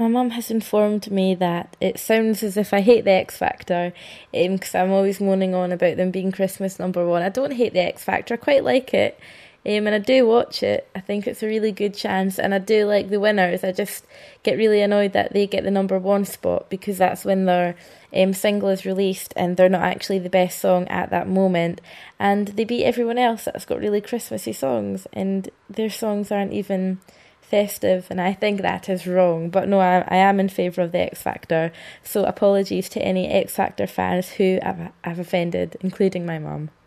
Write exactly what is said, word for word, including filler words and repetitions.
My mum has informed me that it sounds as if I hate the X Factor, because um, I'm always moaning on about them being Christmas number one. I don't hate the X Factor, I quite like it, um, and I do watch it. I think it's a really good chance, and I do like the winners. I just get really annoyed that they get the number one spot, because that's when their um, single is released and they're not actually the best song at that moment, and they beat everyone else that's got really Christmassy songs, and their songs aren't even festive, and I think that is wrong. But no, I, I am in favour of the X Factor, so apologies to any X Factor fans who I've, I've offended, including my mum.